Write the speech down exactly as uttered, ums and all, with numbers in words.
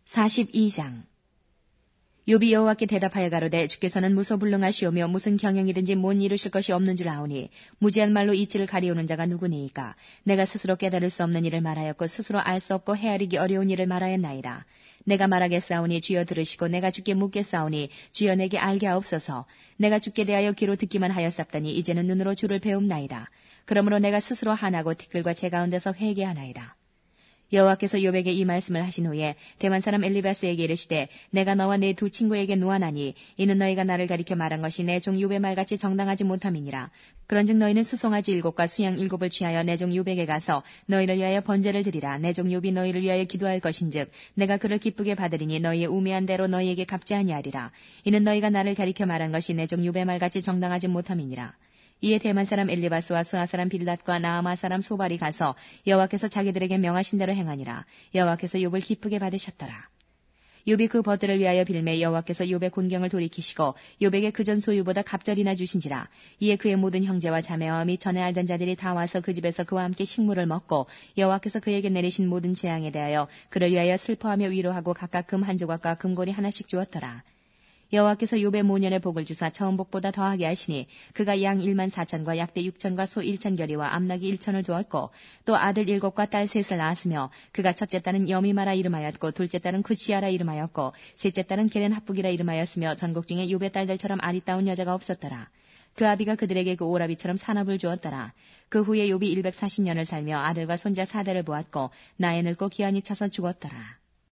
사십이 장. 욥이 여호와께 대답하여 가로되 주께서는 무소불능하시오며 무슨 경영이든지 못 이루실 것이 없는 줄 아오니 무지한 말로 이치를 가리우는 자가 누구니이까. 내가 스스로 깨달을 수 없는 일을 말하였고 스스로 알 수 없고 헤아리기 어려운 일을 말하였나이다. 내가 말하겠사오니 주여 들으시고 내가 주께 묻겠사오니 주여 내게 알게 하옵소서. 내가 주께 대하여 귀로 듣기만 하였사더니 이제는 눈으로 주를 배움나이다. 그러므로 내가 스스로 한하고 티끌과 제 가운데서 회개하나이다. 여호와께서 욥에게 이 말씀을 하신 후에 대만 사람 엘리바스에게 이르시되 내가 너와 네 두 친구에게 노하나니 이는 너희가 나를 가리켜 말한 것이 내 종 욥의 말같이 정당하지 못함이니라. 그런즉 너희는 수송아지 일곱과 수양 일곱을 취하여 내 종 욥에게 가서 너희를 위하여 번제를 드리라. 내 종 욥이 너희를 위하여 기도할 것인즉 내가 그를 기쁘게 받으리니 너희의 우매한 대로 너희에게 갚지 아니하리라. 이는 너희가 나를 가리켜 말한 것이 내 종 욥의 말같이 정당하지 못함이니라. 이에 대만 사람 엘리바스와 수아 사람 빌닷과 나아마 사람 소발이 가서 여호와께서 자기들에게 명하신 대로 행하니라. 여호와께서 욥을 기쁘게 받으셨더라. 욥이 그 벗들을 위하여 빌매 여호와께서 욥의 곤경을 돌이키시고 욥에게 그전 소유보다 갑절이나 주신지라. 이에 그의 모든 형제와 자매와 및 전에 알던 자들이 다 와서 그 집에서 그와 함께 식물을 먹고 여호와께서 그에게 내리신 모든 재앙에 대하여 그를 위하여 슬퍼하며 위로하고 각각 금 한 조각과 금고리 하나씩 주었더라. 여호와께서 욥의 모년의 복을 주사 처음 복보다 더하게 하시니 그가 양 일만 사천과 약대 육천과 소 일천 결이와 암나귀 일천을 두었고 또 아들 일곱과 딸 셋을 낳았으며 그가 첫째 딸은 여미마라 이름하였고 둘째 딸은 구시아라 이름하였고 셋째 딸은 게렌 합북이라 이름하였으며 전국 중에 욥의 딸들처럼 아리따운 여자가 없었더라. 그 아비가 그들에게 그 오라비처럼 산업을 주었더라. 그 후에 욥이 일백사십 년을 살며 아들과 손자 사대를 보았고 나이 늙고 기한이 차서 죽었더라.